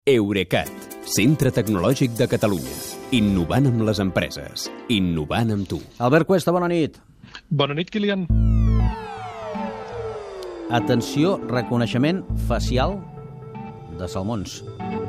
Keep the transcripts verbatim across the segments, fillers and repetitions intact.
Eurecat, centre tecnològic de Catalunya. Innovant amb les empreses. Innovant amb tu. Albert Cuesta, bona nit. Bona nit, Kilian. Atenció, reconeixement facial de salmons.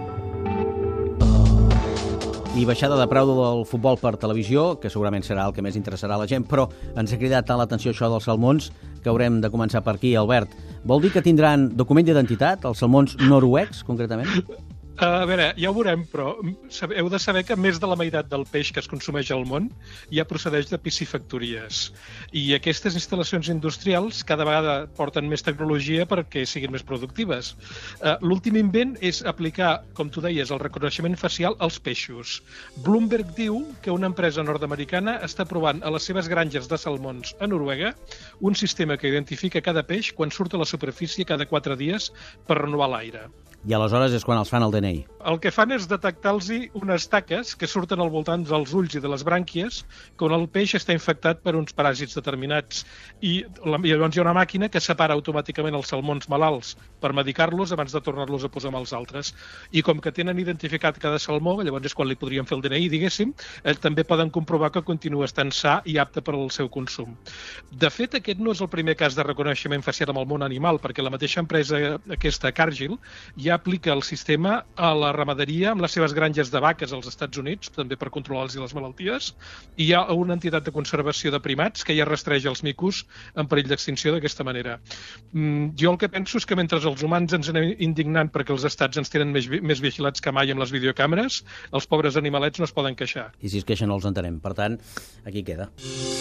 I baixada de preu del futbol per televisió, que segurament serà el que més interessarà a la gent, però ens ha cridat tant l'atenció això dels salmons que haurem de començar per aquí, Albert. Vol dir que tindran document d'identitat, els salmons noruecs, concretament? A veure, ja ho veurem, però heu de saber que més de la meitat del peix que es consumeix al món ja procedeix de piscifactories. I aquestes instal·lacions industrials cada vegada porten més tecnologia perquè siguin més productives. L'últim invent és aplicar, com tu deies, el reconeixement facial als peixos. Bloomberg diu que una empresa nord-americana està provant a les seves granges de salmons a Noruega un sistema que identifica cada peix quan surt a la superfície cada quatre dies per renovar l'aire. I aleshores és quan els fan el D N I. El que fan és detectar-los unes taques que surten al voltant dels ulls i de les brànquies quan el peix està infectat per uns paràsits determinats. I llavors hi ha una màquina que separa automàticament els salmons malalts per medicar-los abans de tornar-los a posar amb els altres. I com que tenen identificat cada salmó, llavors és quan li podrien fer el D N I, diguéssim, eh, també poden comprovar que continua estant sa i apte per al seu consum. De fet, aquest no és el primer cas de reconeixement facial amb el món animal, perquè la mateixa empresa aquesta, Cargill, ja aplica el sistema a la ramaderia amb les seves granges de vaques als Estats Units, també per controlar-los les malalties, i hi ha una entitat de conservació de primats que ja rastreja els micos en perill d'extinció d'aquesta manera. Mm, jo el que penso és que mentre els humans ens anem indignant perquè els estats ens tenen més, més vigilats que mai amb les videocàmeres, els pobres animalets no es poden queixar. I si es queixen no els entenem. Per tant, aquí queda.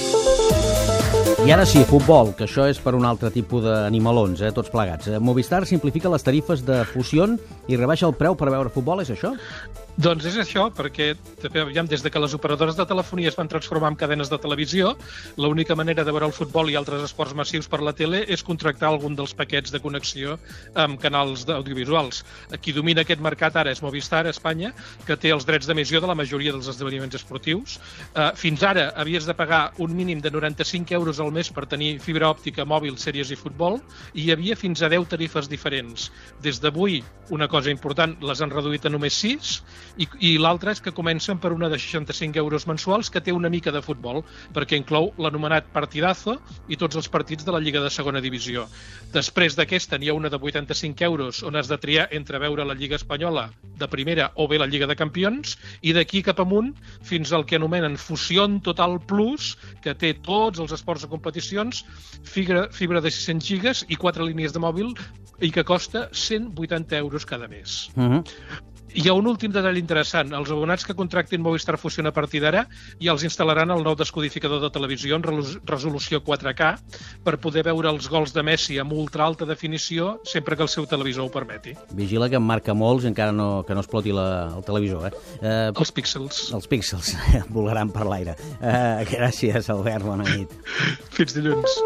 I ara sí, futbol, que això és per un altre tipus d'animalons, eh, tots plegats. Movistar simplifica les tarifes de fusió i rebaixa el preu per veure futbol, és això? Doncs és això, perquè des de que les operadores de telefonia es van transformar en cadenes de televisió, l'única manera de veure el futbol i altres esports massius per la tele és contractar algun dels paquets de connexió amb canals audiovisuals. Qui domina aquest mercat ara és Movistar, a Espanya, que té els drets d'emissió de la majoria dels esdeveniments esportius. Fins ara havies de pagar un mínim de noranta-cinc euros al mes per tenir fibra òptica, mòbil, sèries i futbol, i hi havia fins a deu tarifes diferents. Des d'avui, una cosa important, les han reduït a només sis, i, i l'altra és que comencen per una de seixanta-cinc euros mensuals que té una mica de futbol, perquè inclou l'anomenat Partidazo i tots els partits de la Lliga de Segona Divisió. Després d'aquesta n'hi ha una de vuitanta-cinc euros on has de triar entre veure la Lliga Espanyola de primera o bé la Lliga de Campions, i d'aquí cap amunt fins al que anomenen Fusión Total Plus, que té tots els esports de competicions, fibra, fibra de sis-cents gigas i quatre línies de mòbil, i que costa cent vuitanta euros cada mes. Uh-huh. Hi ha un últim detall interessant. Els abonats que contractin Movistar Fusión a partir d'ara ja els instal·laran el nou descodificador de televisió en resolució quatre K per poder veure els gols de Messi amb ultra alta definició sempre que el seu televisor ho permeti. Vigila que en marca molts i encara no, que no exploti la, el televisor. Eh? Eh, els píxels. Els píxels volaran per l'aire. Eh, gràcies, Albert. Bona nit. Fins dilluns.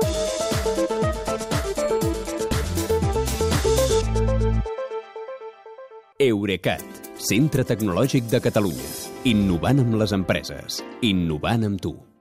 Eurecat, centre tecnològic de Catalunya. Innovant amb les empreses. Innovant amb tu.